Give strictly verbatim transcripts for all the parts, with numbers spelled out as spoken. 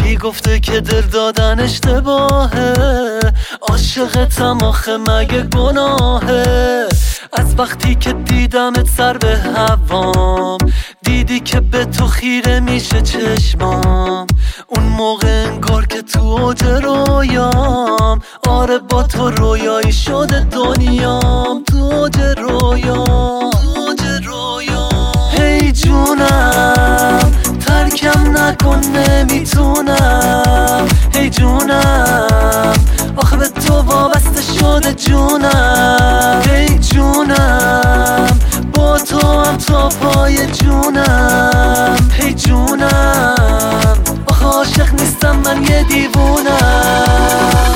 میگفته که دل دادن اشتباهه، عاشقتم آخه مگه گناهه. از وقتی که دیدمت سر به هوام، دیدی که به تو خیره میشه چشمام. اون موقع انگار که تو اوج رویام، آره با تو رویایی شده دنیام. تو اوج رویام، تو اوج رویام. هی جونم ترکم نکن نمیتونم. هی جونم آخه به تو وابسته شده جونم. هی جونم با تو هم تا پای جونم. هی جونم آخه عاشق نیستم من یه دیوونم.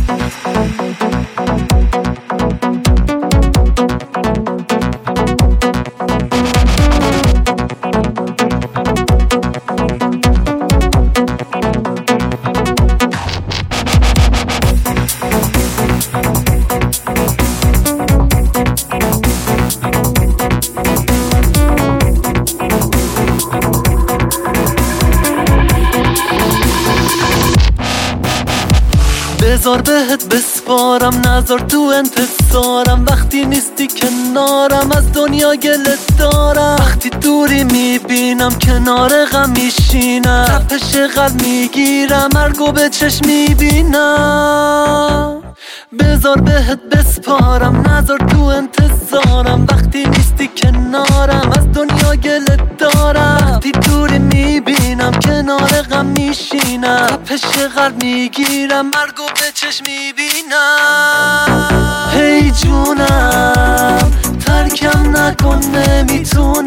بذار بهت بسپارم، نذار تو انتظارم. وقتی نیستی کنارم از دنیا گلت دارم. وقتی دوری میبینم کنار غم میشینم. تپش قلب میگیرم مرگو به چشم میبینم. بذار بهت بسپارم، نذار تو انتظارم. وقتی نیستی کنارم از دنیا گلت دارم. وقتی دوری میبینم کنار غم میشینم. تپش قلب میگیرم مرگو به چشم میبینم. هی جونم ترکم نکن نمیتونم.